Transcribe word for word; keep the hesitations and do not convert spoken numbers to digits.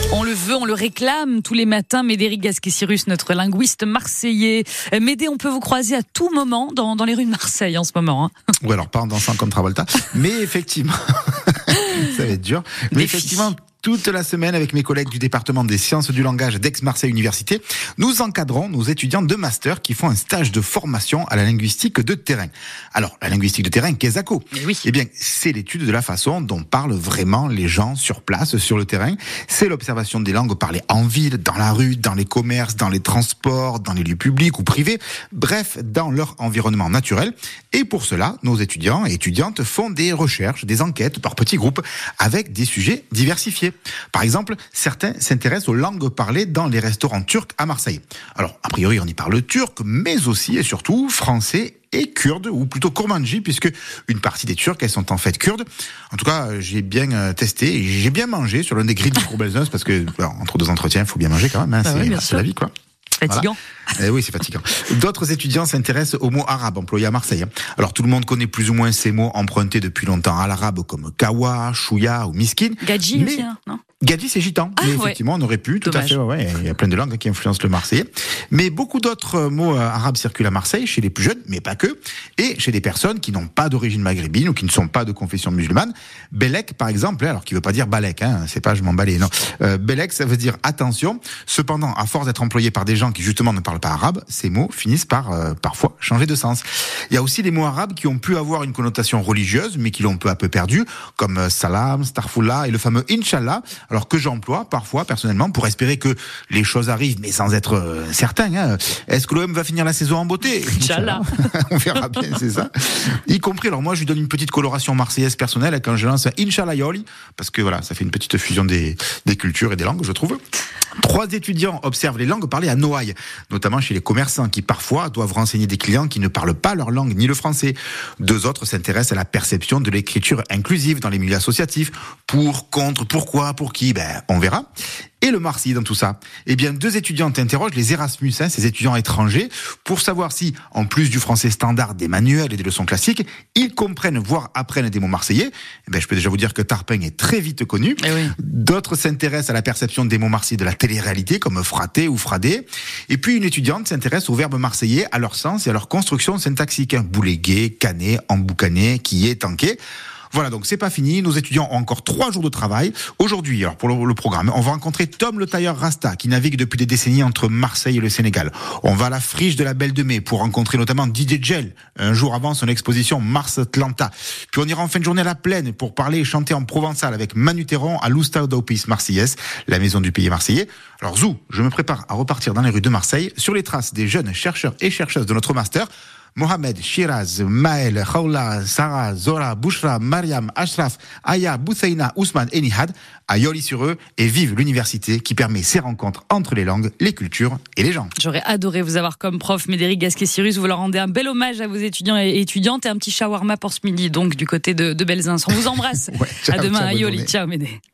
On le veut, on le réclame tous les matins. Médéric Gasquet-Cyrus, notre linguiste marseillais. Médé, on peut vous croiser à tout moment dans, dans les rues de Marseille en ce moment. Hein. Ou alors pas en dansant comme Travolta, mais effectivement, ça va être dur. Mais Défi. effectivement, toute la semaine, avec mes collègues du département des sciences du langage d'Aix-Marseille Université, nous encadrons nos étudiants de master qui font un stage de formation à la linguistique de terrain. Alors, la linguistique de terrain, qu'est-ce que c'est ? Oui. Eh bien, c'est l'étude de la façon dont parlent vraiment les gens sur place, sur le terrain. C'est l'observation des langues parlées en ville, dans la rue, dans les commerces, dans les transports, dans les lieux publics ou privés, bref, dans leur environnement naturel. Et pour cela, nos étudiants et étudiantes font des recherches, des enquêtes par petits groupes avec des sujets diversifiés. Par exemple, certains s'intéressent aux langues parlées dans les restaurants turcs à Marseille. Alors, a priori, on y parle turc, mais aussi et surtout français et kurde, ou plutôt kurmanji, puisque une partie des Turcs, elles sont en fait kurdes. En tout cas, j'ai bien testé et j'ai bien mangé sur l'un des grilles du cours Belzunce, parce que alors, entre deux entretiens, il faut bien manger quand même, hein, bah c'est, oui, c'est la vie, quoi. Fatigant. Voilà. Eh oui, c'est fatigant. D'autres étudiants s'intéressent aux mots arabes employés à Marseille. Alors, tout le monde connaît plus ou moins ces mots empruntés depuis longtemps à l'arabe, comme kawa, chouya ou miskin. Gadji mais... aussi, hein, non ? Gadji, c'est gitan. Ah, mais ouais. effectivement, on aurait pu, tout Dommage. à fait. Ouais, ouais. Il y a plein de langues qui influencent le marseillais. Mais beaucoup d'autres mots arabes circulent à Marseille, chez les plus jeunes, mais pas que, et chez des personnes qui n'ont pas d'origine maghrébine ou qui ne sont pas de confession musulmane. Belek, par exemple, alors qui veut pas dire balek, hein, c'est pas je m'en balais, non. Euh, Belek, ça veut dire attention. Cependant, à force d'être employé par des gens qui justement ne parlent pas arabe, ces mots finissent par euh, parfois changer de sens. Il y a aussi des mots arabes qui ont pu avoir une connotation religieuse, mais qui l'ont peu à peu perdu, comme euh, salam, starfoullah et le fameux inshallah, alors que j'emploie parfois personnellement pour espérer que les choses arrivent, mais sans être euh, certain. Hein. Est-ce que l'O M va finir la saison en beauté ? Inch'Allah. On verra bien, c'est ça. Y compris, alors moi je lui donne une petite coloration marseillaise personnelle quand je lance un Inch'Allah Yoli, parce que voilà, ça fait une petite fusion des, des cultures et des langues, je trouve. Trois étudiants observent les langues parlées à Noailles, notamment chez les commerçants qui parfois doivent renseigner des clients qui ne parlent pas leur langue ni le français. Deux autres s'intéressent à la perception de l'écriture inclusive dans les milieux associatifs. Pour, contre, pourquoi, pour qui, ben on verra. Et le Marseillais dans tout ça ? Eh bien, deux étudiantes interrogent les Erasmus, hein, ces étudiants étrangers, pour savoir si, en plus du français standard, des manuels et des leçons classiques, ils comprennent, voire apprennent des mots marseillais. Eh bien, je peux déjà vous dire que Tarpin est très vite connu. Eh oui. D'autres s'intéressent à la perception des mots marseillais de la télé-réalité, comme frater ou fradé. Et puis, une étudiante s'intéresse aux verbes marseillais, à leur sens et à leur construction syntaxique. Bouléguer, canner, emboucaner, quiller, tanker. Voilà, donc c'est pas fini. Nos étudiants ont encore trois jours de travail. Aujourd'hui, alors pour le, le programme, on va rencontrer Tom le tailleur Rasta, qui navigue depuis des décennies entre Marseille et le Sénégal. On va à la friche de la Belle de Mai pour rencontrer notamment D J Gel, un jour avant son exposition Mars Atlanta. Puis on ira en fin de journée à la Plaine pour parler et chanter en provençal avec Manu Théron à l'Oustau d'Opis Marseillaise, la maison du pays marseillais. Alors Zou, je me prépare à repartir dans les rues de Marseille sur les traces des jeunes chercheurs et chercheuses de notre master. Mohamed, Shiraz, Maël, Khawla, Sarah, Zora, Bouchra, Mariam, Ashraf, Aya, Bouthaina, Ousmane et Nihad, à Yoli-sur-Eux, et vive l'université qui permet ces rencontres entre les langues, les cultures et les gens. J'aurais adoré vous avoir comme prof, Médéric Gasquet-Cyrus. Vous leur rendez un bel hommage à vos étudiants et étudiantes et un petit shawarma pour ce midi, donc du côté de, de Belzunce. On vous embrasse. Ouais, ciao, à demain ciao, à bonne Yoli. journée. Ciao Médé.